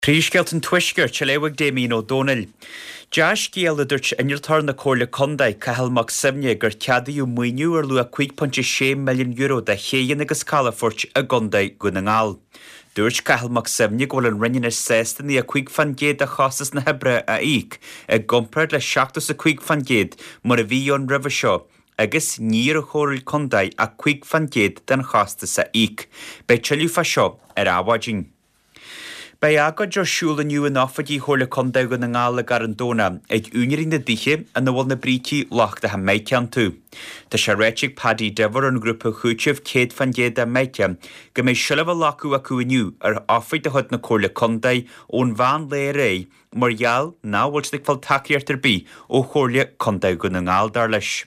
Príosgelt an tuisgur te leabhah Damien O'Donnell. Deas géal a dúirt innealtar na cóirla condaid caithfilmach simne gur ceadaíú muoinniú ar lu a 5.6 milliún euro de chéan agus calafort a gondaid go na ngáil. Dúirt caithfilmach simne go bhfuil an rinnean ar 16 a 5 fan géad a chasas na hebre a íc ag gompred le 7 a 5 fan géad mar a bhí an ribh seo. Agus níor a chóiril condaid a 5 fan géad den chastas a íc. Bei tuilliú fa seo ar ábhaiding. Bei agad jo siúla nniu an áfadí chóirla condaid go na ngála gar an dóna ag únirí na ddíche a na bhfuil na brítí lachta ha meician tú. Tá sé réitigh Paddy Dever an grúpa chúteamh céad fan géad a meician go méid siulah lacu acu aniu ar áfaid a chud na chóirla condaid ón bhain le ré margheall ná bhfuil stig fáil takeíart ar bí ó chóirla condaid go na ngáil dar leis.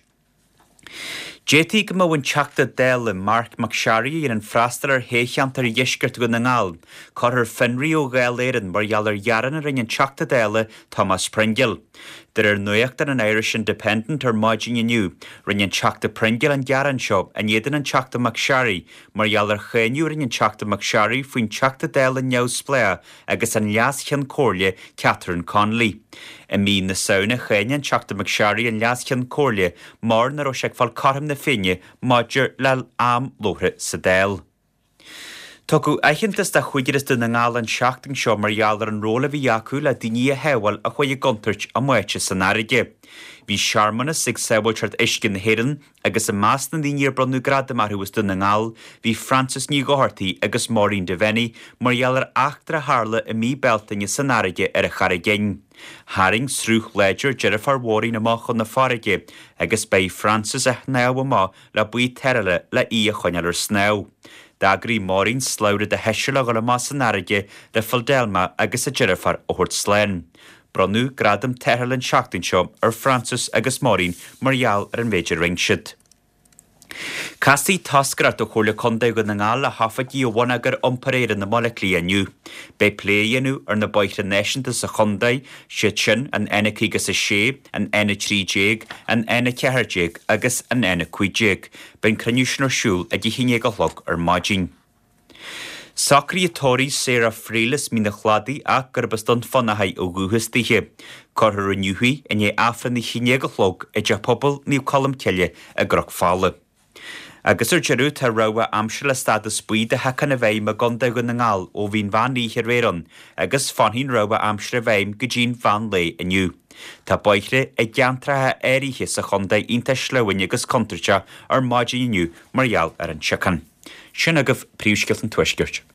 Jétí go mhain teachta déile Mark McSharry ar an freastal ar hécheant ar dhiisgart go na ngáil, chur ar finrí ó ghail éireann margheall ar dhearan ar an teachta déile Thomas Pringle. Dar ar nuachtar an Irish Independent ar maidin aniu, rinnean teachta Pringle an dearan seo a néadan an teachta McSharry, margheall ar chéiniú rinnean teachta McSharry faoin teachta déile neamh splea agus an leas chean cóirle Catherine Connolly. I mí na saona chéinean teachta McSharry an leas chean cóirle mar na roiseag fáil carm na féine maidir le am lóthra sa déil. Tugu eichantas de chuigiras do na ngáil an seachtain seo margheall ar an róla bhí acu le daoine a heabhail a chuige gontuirt a muite san airige. Bhí searmannas ag saoilteart iscin héireann agus a más na daoine ar bronú grada marthúas do na ngáil, bhí Francis Ní Ghairtaí agus Maureen Devaney margheall ar achtar a hála i mí beltainne san airige ar a charigéin. Haring srúch Ledger Jennifer Warren amach chun na farige agus bei Francis a hneamh amá le buí teile le í a chuineal ar sneamh. Dagrí Maureen sláire de heisiile go le más san airige de Fildelma agus a Jennifer ó thuirt sléin. Bronú gradam teirlinn seachtain seo ar Francis agus Maureen margheall ar an méidir ringsid. Casaí tasgrat ó chóirla condaid go na ngáil a hafadí ó bhain agur omparéir na moleclí aniu. Bei pléanú ar na báithre neisianta sa condaid siad sin an ena cígus a sé, an ena trídéag, an ena ceithrdéag agus an ena cuidéag, ben cruniú sin ar siúl a dtí go hlog ar maiding. Sacrí atóirí Sarah Freilis mí na chladaí ach gur baston fannahaid ó gúthas tithe. Corthar a nniuhaí in é afran na chiné go hlog i de pobl níú colm teile a groch fála. Agus ar jeú tá roha amsir le stad a spuid a hecan a bhéim a gonda go na ngáil ó bhín bhain líhir réan, agus fanhín roha amsir a bhéim go dín bhain le aniu. Tá baithre ag geantrathe éirithe sa chondaid ionta sleoin agus contrte ar maidin aniu margheall ar an seacan. Sin agah príosgailt an tuisgirt.